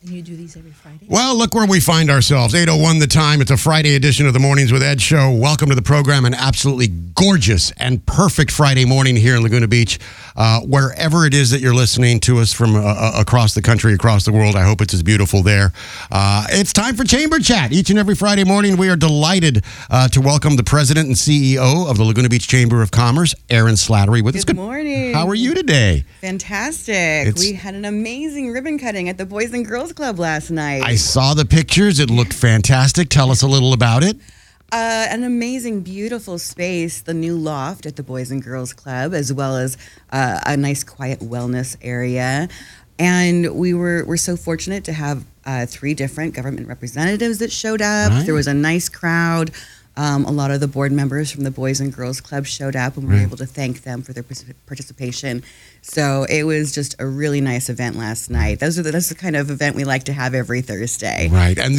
And you do these every Friday? Well, look where we find ourselves. 8:01 the time. It's a Friday edition of the Mornings with Ed show. Welcome to the program. An absolutely gorgeous and perfect Friday morning here in Laguna Beach. Wherever it is that you're listening to us from across the country, across the world, I hope it's as beautiful there. It's time for Chamber Chat. Each and every Friday morning, we are delighted to welcome the president and CEO of the Laguna Beach Chamber of Commerce, Erin Slattery, with us. Good morning. How are you today? Fantastic. We had an amazing ribbon cutting at the Boys and Girls Club last night. I saw the pictures. It looked fantastic. Tell us a little about it. An amazing, beautiful space, the new loft at the Boys and Girls Club, as well as a nice, quiet wellness area. And we're so fortunate to have 3 different government representatives that showed up. Right. There was a nice crowd. A lot of the board members from the Boys and Girls Club showed up, and we were able to thank them for their participation. So it was just a really nice event last night. That's the kind of event we like to have every Thursday. Right, and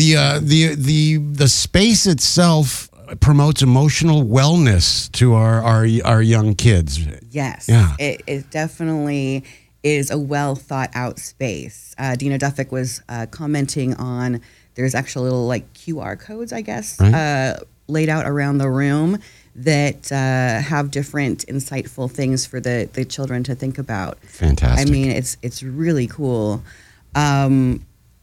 the space itself promotes emotional wellness to our young kids. Yes, Yeah. It definitely is a well thought out space. Dina Duffick was commenting on there's actually little like QR codes, I guess, Right. Laid out around the room that have different insightful things for the children to think about. Fantastic. I mean, it's really cool. And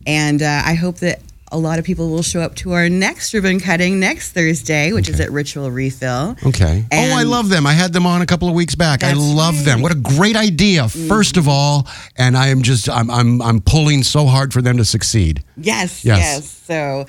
I hope that a lot of people will show up to our next ribbon cutting next Thursday, which is at Ritual Refill. Okay. And I love them. I had them on a couple of weeks back. I That's love them. right. What a great idea, first of all. And I'm pulling so hard for them to succeed. Yes. So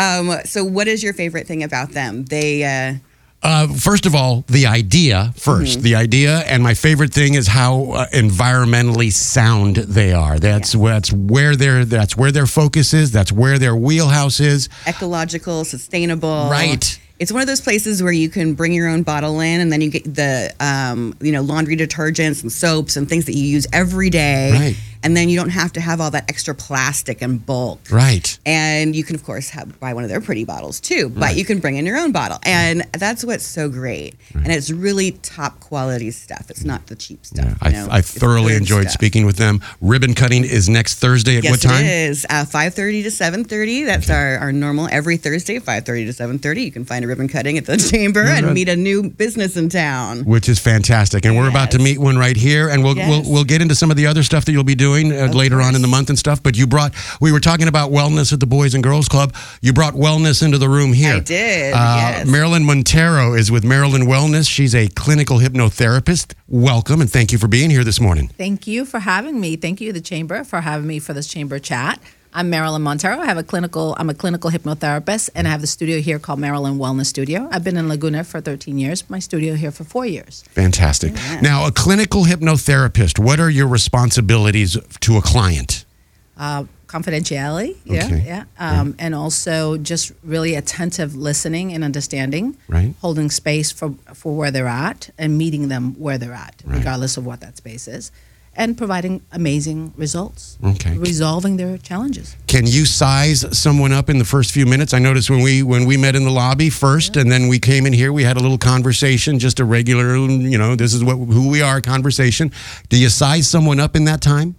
what is your favorite thing about them? They First of all, the idea first. The idea, and my favorite thing is how environmentally sound they are. That's where their focus is. That's where their wheelhouse is. ecological, sustainable. Right. It's one of those places where you can bring your own bottle in, and then you get the laundry detergents and soaps and things that you use every day. Right. And then you don't have to have all that extra plastic and bulk. Right. And you can, of course, buy one of their pretty bottles too, but you can bring in your own bottle. And that's what's so great. And it's really top quality stuff. It's not the cheap stuff. I thoroughly enjoyed speaking with them. Ribbon cutting is next Thursday at what time? Yes, it is. 5:30 to 7:30. That's our normal every Thursday, 5:30 to 7:30. You can find a ribbon cutting at the chamber and meet a new business in town. Which is fantastic. And we're about to meet one right here. And we'll get into some of the other stuff that you'll be doing later on in the month and stuff. But we were talking about wellness at the Boys and Girls Club. You brought wellness into the room here. I did, yes. Marilyn Montero is with Marilyn Wellness. She's a clinical hypnotherapist. Welcome, and thank you for being here this morning. Thank you for having me. Thank you, the Chamber, for having me for this Chamber Chat. I'm Marilyn Montero. I'm a clinical hypnotherapist, and I have the studio here called Marilyn Wellness Studio. I've been in Laguna for 13 years. My studio here for 4 years. Fantastic. Yeah. Now, a clinical hypnotherapist, what are your responsibilities to a client? Confidentiality, Okay. and also just really attentive listening and understanding, Right. holding space for where they're at and meeting them where they're at, regardless of what that space is, and providing amazing results, Okay. resolving their challenges. Can you size someone up in the first few minutes? I noticed when we met in the lobby first, and then we came in here, we had a little conversation, just a regular, this is who we are conversation. Do you size someone up in that time?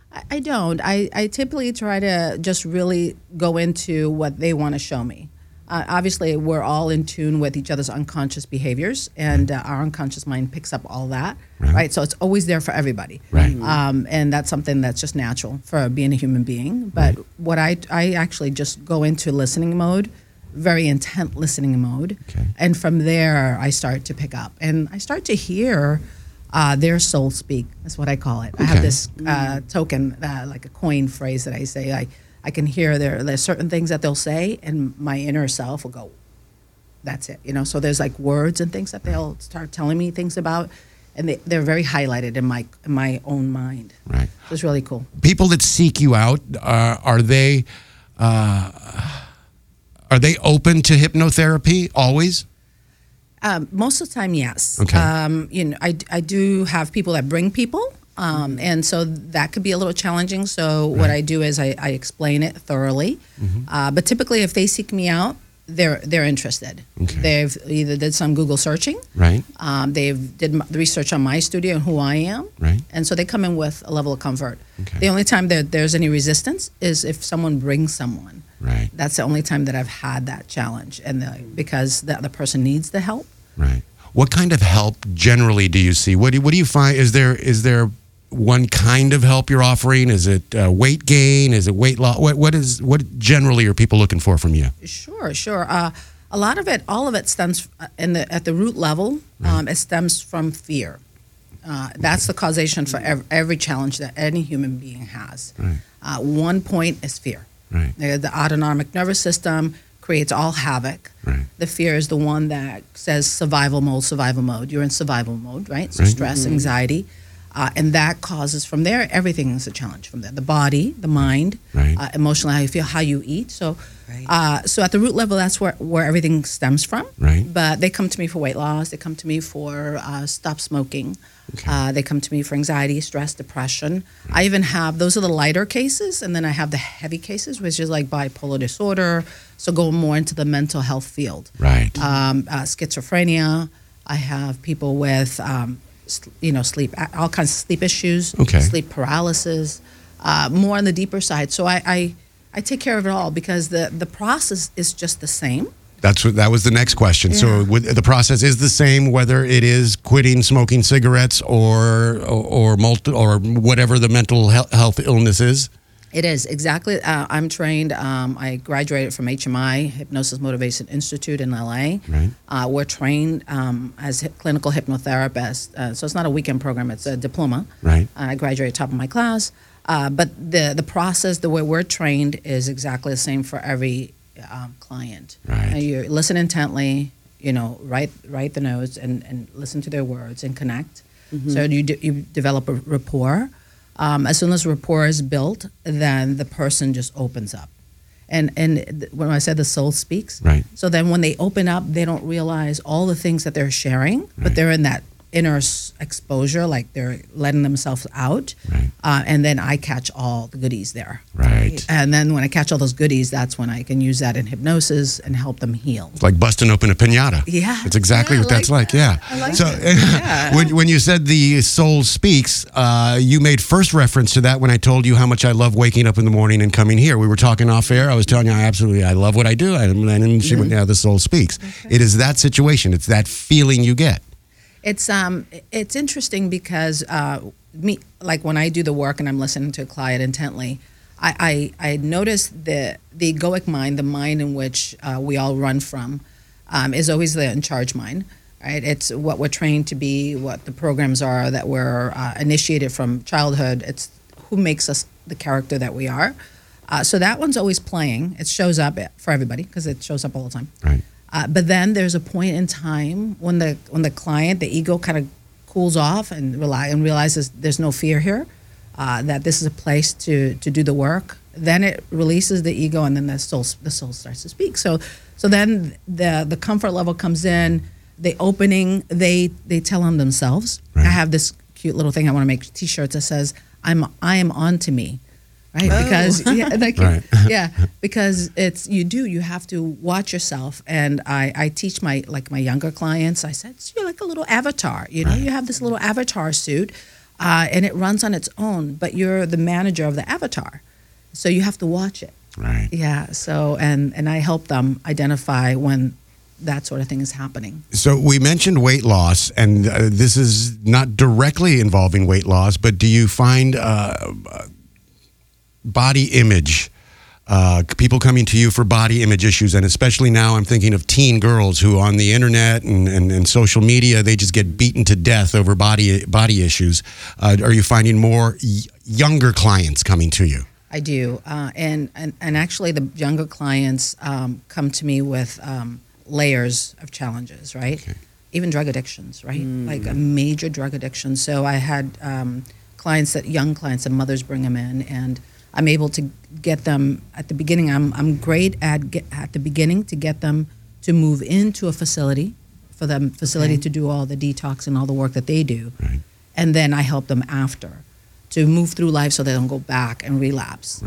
I don't. I typically try to just really go into what they want to show me. Obviously, we're all in tune with each other's unconscious behaviors, and our unconscious mind picks up all that, right? So it's always there for everybody. Right. And that's something that's just natural for being a human being. But what I actually just go into listening mode, very intent listening mode. Okay. And from there, I start to pick up. And I start to hear their soul speak. That's what I call it. I have this token, like a coin phrase that I say. I can hear there's certain things that they'll say, and my inner self will go, that's it. So there's like words and things that they'll start telling me things about, and they're very highlighted in my own mind. Right. So it's really cool. People that seek you out, are they open to hypnotherapy always? Most of the time, yes. Okay. I do have people that bring people, and so that could be a little challenging. So what I do is I explain it thoroughly. But typically, if they seek me out, they're interested. Okay. They've either did some Google searching, Right. they've did the research on my studio and who I am, Right. and so they come in with a level of comfort. Okay. The only time that there's any resistance is if someone brings someone. Right. That's the only time that I've had that challenge, and because the other person needs the help. Right. What kind of help generally do you see? What do you find? Is there one kind of help you're offering? Is it weight gain? Is it weight loss? What generally are people looking for from you? Sure. A lot of it, all of it stems at the root level. It stems from fear. That's the causation for every challenge that any human being has. Right. One point is fear. Right. The autonomic nervous system creates all havoc. Right. The fear is the one that says survival mode. You're in survival mode, right? So Right. stress, anxiety. And that causes from there, everything is a challenge from there. The body, the mind, Right. Emotionally, how you feel, how you eat. So, Right. so at the root level, that's where everything stems from. Right. But they come to me for weight loss. They come to me for stop smoking. Okay. They come to me for anxiety, stress, depression. I even have, those are the lighter cases, and then I have the heavy cases, which is like bipolar disorder. So go more into the mental health field. Right. Schizophrenia. I have people with sleep, all kinds of sleep issues, Okay. sleep paralysis, more on the deeper side. So I take care of it all because the process is just the same. That was the next question. So Yeah. the process is the same whether it is quitting smoking cigarettes or whatever the mental health illness is. It is, exactly. I'm trained. I graduated from HMI, Hypnosis Motivation Institute in LA. Right. We're trained as clinical hypnotherapists. So it's not a weekend program, it's a diploma. Right. I graduated top of my class. But the process, the way we're trained, is exactly the same for every client. Right. You listen intently, write the notes and listen to their words and connect. So you develop a rapport. As soon as rapport is built, then the person just opens up. And when I said the soul speaks, Right. so then when they open up, they don't realize all the things that they're sharing, but they're in that inner exposure, like they're letting themselves out. Right. And then I catch all the goodies there. Right. And then when I catch all those goodies, that's when I can use that in hypnosis and help them heal. It's like busting open a piñata. Yeah. It's exactly Yeah, what I that's like like. Yeah. I like so it. when you said the soul speaks, you made first reference to that when I told you how much I love waking up in the morning and coming here. We were talking off air. I was telling you I love what I do. And then she went, yeah, the soul speaks. Okay. It is that situation. It's that feeling you get. It's interesting because like when I do the work and I'm listening to a client intently, I notice the egoic mind, the mind in which we all run from, is always the in charge mind, right? It's what we're trained to be, what the programs are that we're initiated from childhood. It's who makes us the character that we are. So that one's always playing. It shows up for everybody because it shows up all the time. Right. But then there's a point in time when the client, the ego kind of cools off and realizes there's no fear here, that this is a place to do the work. Then it releases the ego, and then the soul starts to speak. So then the comfort level comes in. The opening, they tell on themselves. Right. I have this cute little thing. I want to make T-shirts that says I am on to me. Right, Oh. because Right. because you have to watch yourself, and I teach my younger clients. I said, you're like a little avatar, you have this little avatar suit, and it runs on its own, but you're the manager of the avatar, so you have to watch it. Right. Yeah. So and I help them identify when that sort of thing is happening. So we mentioned weight loss, and this is not directly involving weight loss, but do you find body image, people coming to you for body image issues, and especially now I'm thinking of teen girls who on the internet and social media, they just get beaten to death over body issues. Are you finding more younger clients coming to you? I do, and actually the younger clients come to me with layers of challenges, right? Okay. Even drug addictions, right? Like a major drug addiction. So I had young clients, and mothers bring them in, and I'm able to get them at the beginning. I'm great at the beginning to get them to move into a facility, for them to do all the detox and all the work that they do, Right. and then I help them after to move through life so they don't go back and relapse. Right.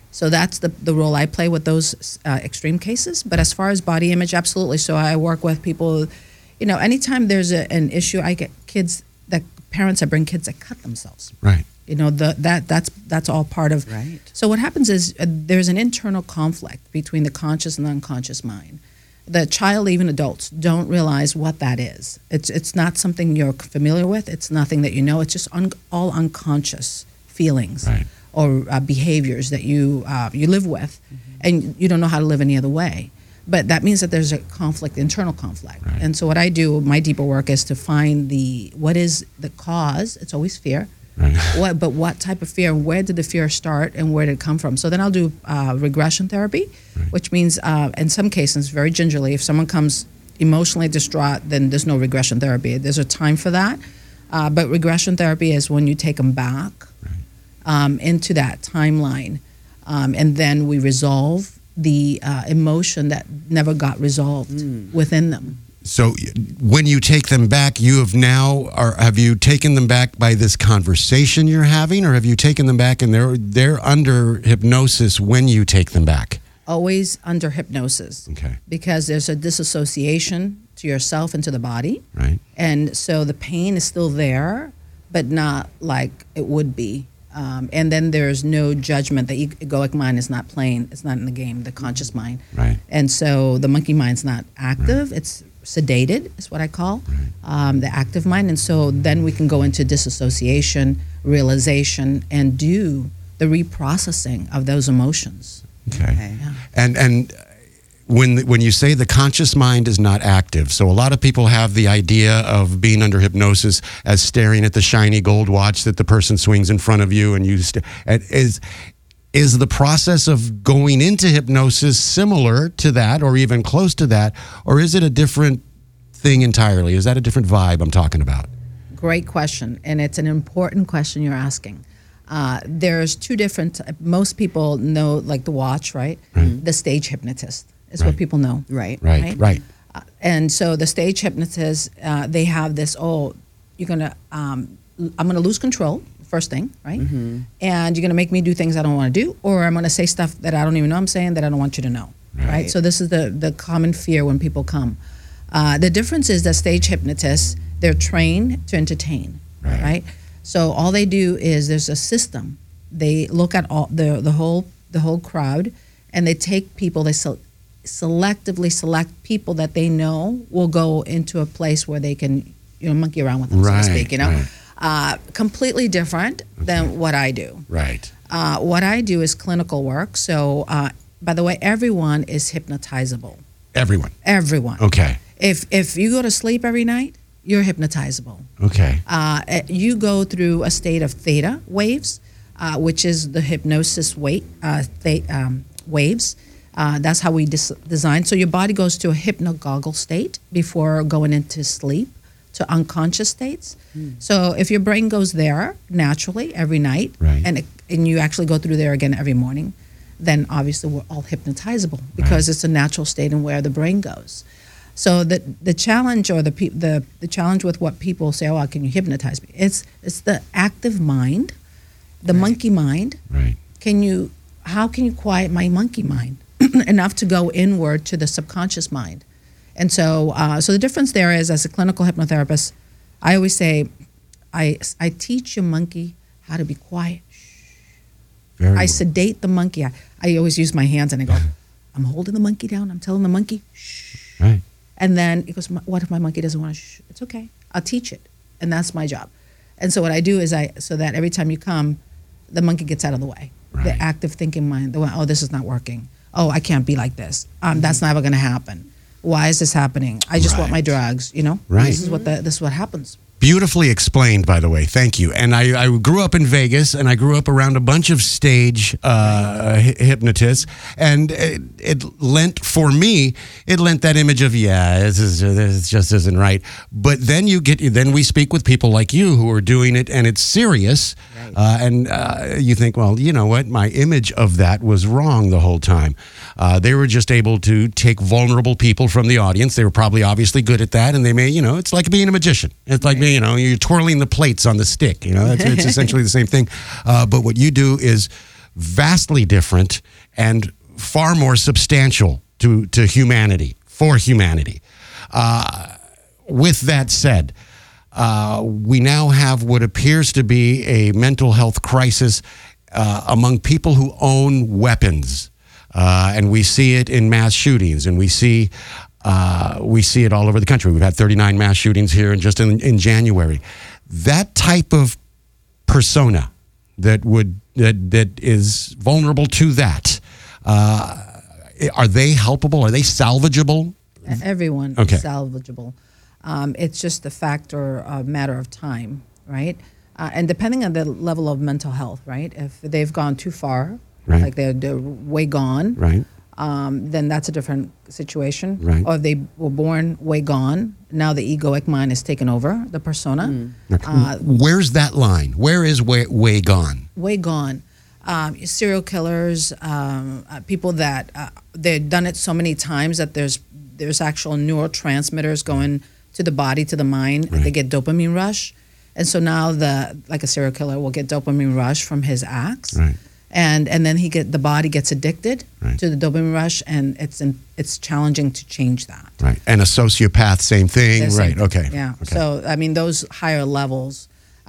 So that's the role I play with those extreme cases. But as far as body image, absolutely. So I work with people, anytime there's an issue, I get parents that bring kids that cut themselves. Right. That's all part of. Right. So what happens is there's an internal conflict between the conscious and the unconscious mind. The child, even adults, don't realize what that is. It's not something you're familiar with. It's nothing that you know. It's just all unconscious feelings or behaviors that you live with, and you don't know how to live any other way. But that means that there's a conflict, internal conflict. Right. And so what I do, my deeper work, is to find what is the cause. It's always fear. Right. What type of fear, and where did the fear start, and where did it come from? So then I'll do regression therapy, which means in some cases, very gingerly, if someone comes emotionally distraught, then there's no regression therapy. There's a time for that. But regression therapy is when you take them back into that timeline, and then we resolve the emotion that never got resolved within them. So when you take them back, have you taken them back by this conversation you're having, or have you taken them back and they're under hypnosis when you take them back? Always under hypnosis. Okay. Because there's a disassociation to yourself and to the body. Right. And so the pain is still there, but not like it would be. And then there's no judgment. The egoic mind is not playing. It's not in the game, the conscious mind. Right. And so the monkey mind's not active. Right. It's sedated, is what I call the active mind. And so then we can go into disassociation, realization, and do the reprocessing of those emotions. Okay. Yeah. And when you say the conscious mind is not active, so a lot of people have the idea of being under hypnosis as staring at the shiny gold watch that the person swings in front of you, and is the process of going into hypnosis similar to that, or even close to that, or is it a different thing entirely? Is that a different vibe I'm talking about? Great question, and it's an important question you're asking. There's two different, most people know, like the watch, right? The stage hypnotist is what people know. Right. And so the stage hypnotist, they have this, I'm going to lose control, first thing, right? And you're going to make me do things I don't want to do, or I'm going to say stuff that I don't even know I'm saying that I don't want you to know, right? So this is the common fear when people come. The difference is that stage hypnotists, they're trained to entertain, right? So all they do is there's a system. They look at all the whole crowd, and they take people, they selectively select people that they know will go into a place where they can monkey around with them, so to speak, completely different than what I do. Right. What I do is clinical work. So, by the way, everyone is hypnotizable. Everyone. Okay. If you go to sleep every night, you're hypnotizable. Okay. You go through a state of theta waves, which is the hypnosis waves. That's how we design. So your body goes to a hypnagogic state before going into sleep, to unconscious states. So if your brain goes there naturally every night, and you actually go through there again every morning, then obviously we're all hypnotizable because it's a natural state in where the brain goes. So the challenge, or the challenge with what people say, oh, can you hypnotize me? It's the active mind, the monkey mind. Right. How can you quiet my monkey mind enough to go inward to the subconscious mind? And so the difference there is, as a clinical hypnotherapist, I always say, I teach your monkey how to be quiet. I sedate the monkey. I always use my hands, and I go, I'm holding the monkey down. I'm telling the monkey, shh. Right. And then it goes, what if my monkey doesn't want to shh? It's okay. I'll teach it. And that's my job. And so what I do is so that every time you come, the monkey gets out of the way. Right. The active thinking mind, oh, this is not working. Oh, I can't be like this. That's never going to happen. Why is this happening? I just want my drugs, Right. This is what happens. Beautifully explained, by the way. Thank you. And I grew up in Vegas, and I grew up around a bunch of stage hypnotists, and it lent that image of, this just isn't right. But then then we speak with people like you who are doing it, and it's serious, and you think, well, you know what? My image of that was wrong the whole time. They were just able to take vulnerable people from the audience. They were probably obviously good at that, and they may, it's like being a magician. It's like you're twirling the plates on the stick. It's essentially the same thing. But what you do is vastly different and far more substantial to humanity, for humanity. With that said, we now have what appears to be a mental health crisis among people who own weapons. And we see it in mass shootings, and we see it all over the country. We've had 39 mass shootings here in January. That type of persona that is vulnerable to that, are they helpable? Are they salvageable? Everyone Okay. is salvageable. It's just a matter of time, right? And depending on the level of mental health, right? If they've gone too far, Right. like they're way gone, Right. then that's a different situation. Right. Or if they were born way gone, now the egoic mind has taken over the persona. Where's that line? Where is way gone? Way gone. Serial killers, people that they've done it so many times that there's actual neurotransmitters going to the body, to the mind. Right. They get dopamine rush, and so now like a serial killer will get dopamine rush from his acts, Right. and then the body gets addicted Right. to the dopamine rush, and it's challenging to change that. Right. And a sociopath, same thing. The same Right. thing. Okay. Yeah. Okay. So I mean, those higher levels,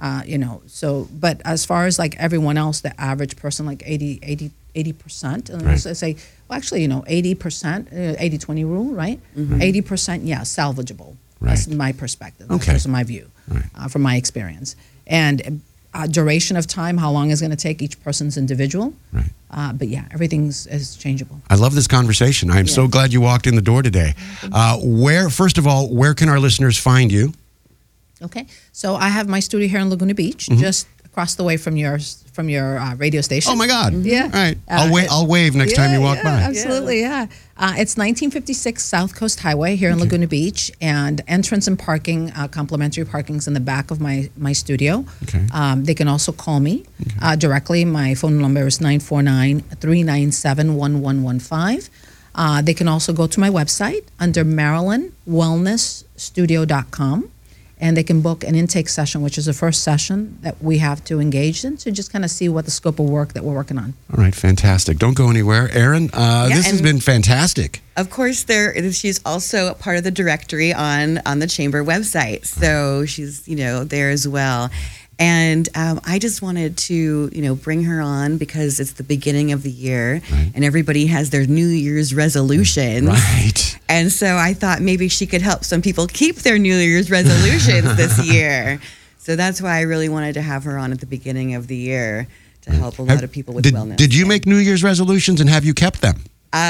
but as far as like everyone else, the average person, like 80%, and Right. I say, well, actually, 80%, 80-20 rule, right? 80%, yeah, salvageable. That's Right. my perspective. Okay. That's my view, Right. from my experience. And duration of time, how long is going to take, each person's individual. Right. But yeah, everything's is changeable. I love this conversation. I am so glad you walked in the door today. First of all, where can our listeners find you? Okay, so I have my studio here in Laguna Beach, just across the way from your radio station. Oh my God! Yeah. All right. I'll wave next time you walk by. Absolutely, yeah. It's 1956 South Coast Highway here in Laguna Beach, and entrance and parking, complimentary parking's in the back of my studio. Okay. They can also call me directly. My phone number is 949-397-1115. They can also go to my website under MarylandWellnessStudio.com. And they can book an intake session, which is the first session that we have to engage in, to just kind of see what the scope of work that we're working on. All right, fantastic. Don't go anywhere. Erin, this has been fantastic. Of course, she's also part of the directory on the chamber website, so she's there as well. And I just wanted to bring her on because it's the beginning of the year, and everybody has their New Year's resolutions. Right. And so I thought maybe she could help some people keep their New Year's resolutions this year. So that's why I really wanted to have her on at the beginning of the year to help a lot of people with wellness. Did you make New Year's resolutions, and have you kept them?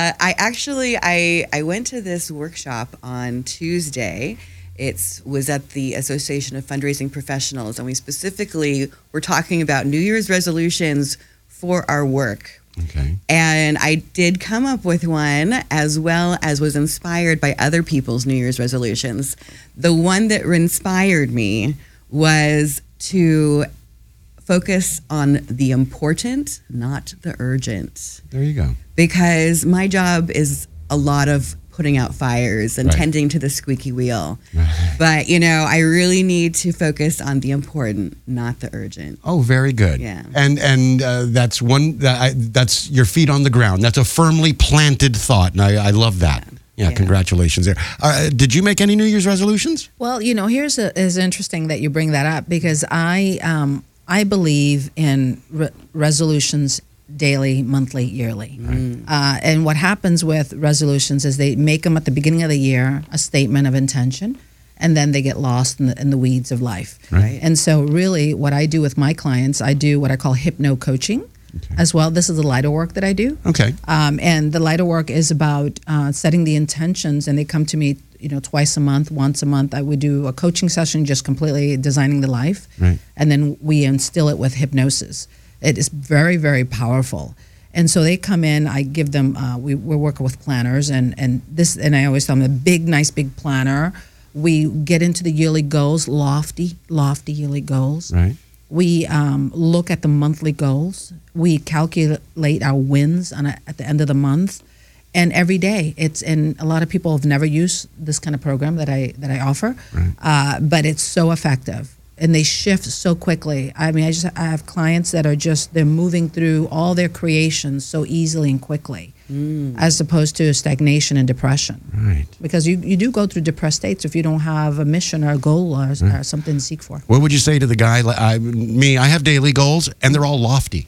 I went to this workshop on Tuesday. It was at the Association of Fundraising Professionals, and we specifically were talking about New Year's resolutions for our work. Okay. And I did come up with one, as well as was inspired by other people's New Year's resolutions. The one that inspired me was to focus on the important, not the urgent. There you go. Because my job is a lot of putting out fires and tending to the squeaky wheel. But, I really need to focus on the important, not the urgent. Oh, very good. Yeah. And that's that's your feet on the ground. That's a firmly planted thought, and I love that. Yeah, congratulations there. Did you make any New Year's resolutions? Well, it's interesting that you bring that up, because I believe in resolutions daily, monthly, yearly. And what happens with resolutions is they make them at the beginning of the year, a statement of intention, and then they get lost in the weeds of life. Right. And so really what I do with my clients, I do what I call hypno coaching as well. This is the lighter work that I do. Okay. And the lighter work is about setting the intentions, and they come to me twice a month, once a month. I would do a coaching session, just completely designing the life. Right. And then we instill it with hypnosis. It is very, very powerful. And so they come in, I give them, we're working with planners, and I always tell them a nice big planner. We get into the yearly goals, lofty yearly goals. Right. We look at the monthly goals. We calculate our wins at the end of the month. And every day, and a lot of people have never used this kind of program that I offer, but it's so effective. and they shift so quickly. I mean, I have clients that are they're moving through all their creations so easily and quickly, as opposed to stagnation and depression. Right. Because you do go through depressed states if you don't have a mission or a goal or something to seek for. What would you say to the guy, I have daily goals, and they're all lofty.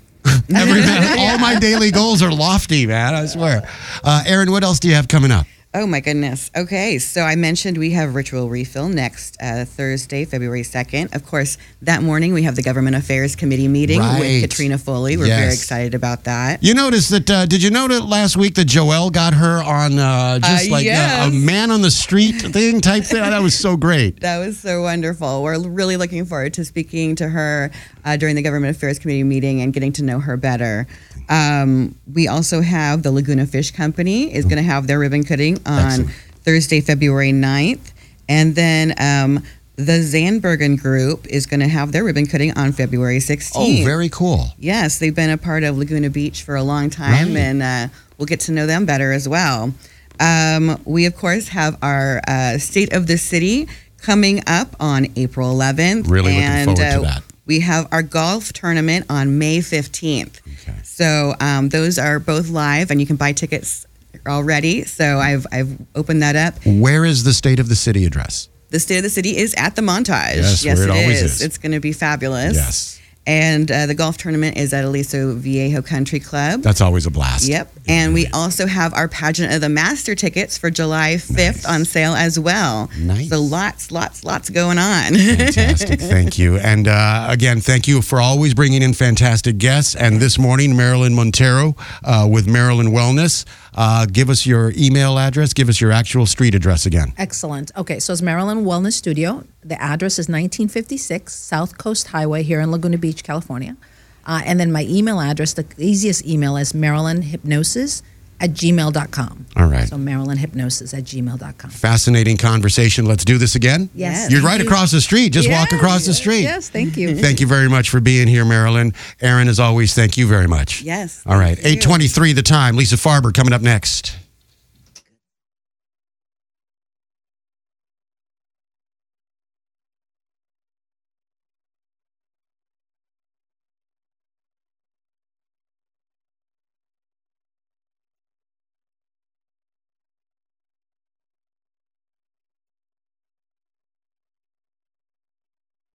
All my daily goals are lofty, man, I swear. Erin, what else do you have coming up? Oh, my goodness. Okay, so I mentioned we have Ritual Refill next Thursday, February 2nd. Of course, that morning we have the Government Affairs Committee meeting with Katrina Foley. We're very excited about that. You noticed that, did you notice last week that Joelle got her on a man on the street thing type thing? That was so great. That was so wonderful. We're really looking forward to speaking to her during the Government Affairs Committee meeting and getting to know her better. We also have the Laguna Fish Company is going to have their ribbon cutting on Thursday, February 9th. And then the Zandbergen Group is going to have their ribbon cutting on February 16th. Oh, very cool. Yes, they've been a part of Laguna Beach for a long time, and we'll get to know them better as well. We, of course, have our State of the City coming up on April 11th. Really looking forward to that. We have our golf tournament on May 15th. Okay. So those are both live, and you can buy tickets already. So I've opened that up. Where is the State of the City address? The State of the City is at the Montage. Yes, where it always is. It's going to be fabulous. Yes. And the golf tournament is at Aliso Viejo Country Club. That's always a blast. Yep. And we also have our Pageant of the Master tickets for July 5th on sale as well. Nice. So lots going on. Fantastic. Thank you. And again, thank you for always bringing in fantastic guests. And this morning, Marilyn Montero with Marilyn Wellness. Give us your email address. Give us your actual street address again. Excellent. Okay, so it's Marilyn Wellness Studio. The address is 1956 South Coast Highway here in Laguna Beach, California. And then my email address, the easiest email is marilynhypnosis@gmail.com. All right. So marilynhypnosis@gmail.com. Fascinating conversation. Let's do this again. Yes. You're right across the street. Just walk across the street. Yes, thank you. Thank you very much for being here, Marilyn. Erin, as always, thank you very much. Yes. All right. Thank you. 8:23 the time. Lisa Farber coming up next.